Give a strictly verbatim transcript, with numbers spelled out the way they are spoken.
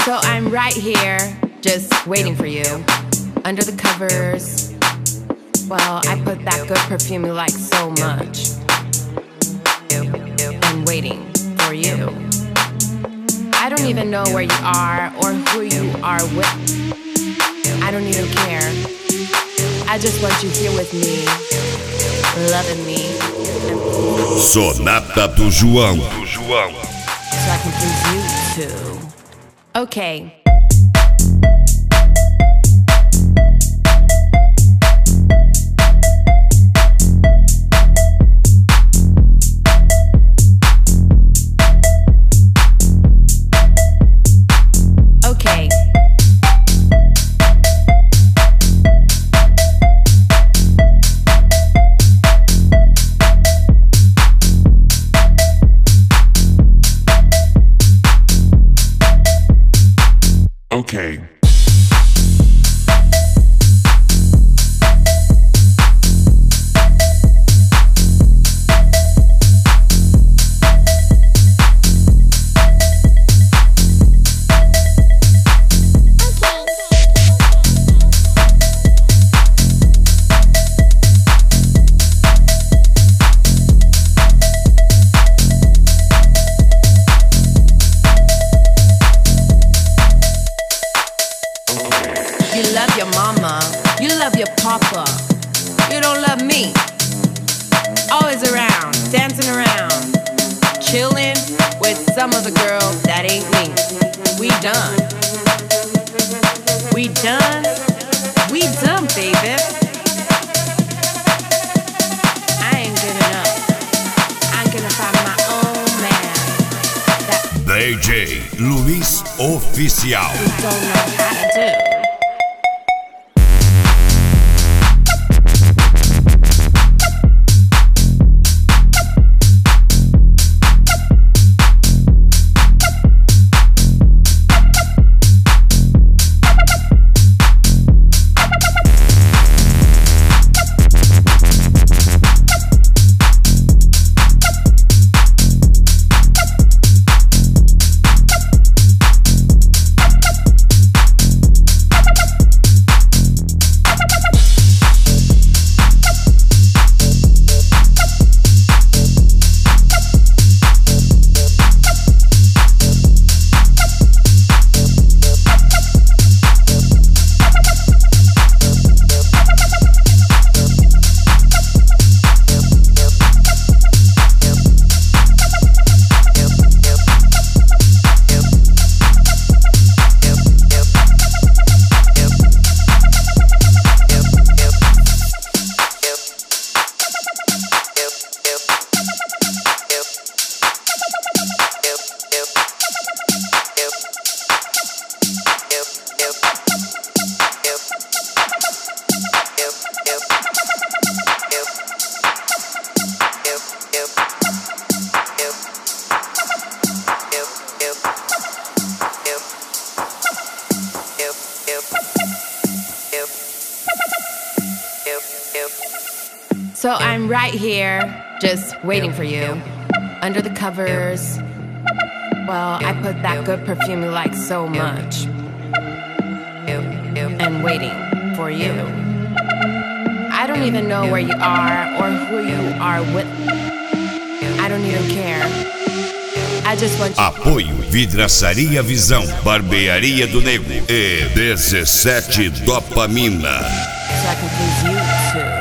So I'm right here, just waiting for you, under the covers. Well, I put that good perfume you like so much. I'm waiting for you. I don't even know where you are or who you are with. I don't even care. I just want you here with me, loving me. Sonata do João. So I can please you too. Okay. Okay. You love your mama, you love your papa. You don't love me. Always around, dancing around, chilling with some other girl that ain't me. We done. We done. We done, baby. I ain't giving up. I'm gonna find my own man. That D J Luiz Oficial. we don't know how to do. So I'm right here, just waiting for you, under the covers. Well, I put that good perfume you like so much. And waiting for you. I don't even know where you are or who you are with. I don't even care. I just want you. Apoio Vidraçaria Visão, Barbearia do Nego e dezessete Dopamina. So I can please you too.